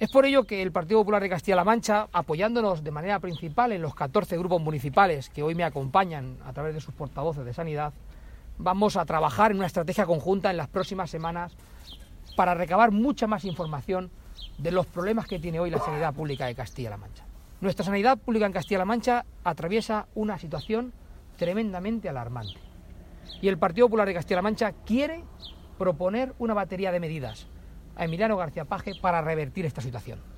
Es por ello que el Partido Popular de Castilla-La Mancha, apoyándonos de manera principal en los 14 grupos municipales que hoy me acompañan a través de sus portavoces de Sanidad, vamos a trabajar en una estrategia conjunta en las próximas semanas para recabar mucha más información de los problemas que tiene hoy la sanidad pública de Castilla-La Mancha. Nuestra sanidad pública en Castilla-La Mancha atraviesa una situación tremendamente alarmante. Y el Partido Popular de Castilla-La Mancha quiere proponer una batería de medidas a Emiliano García Paje para revertir esta situación.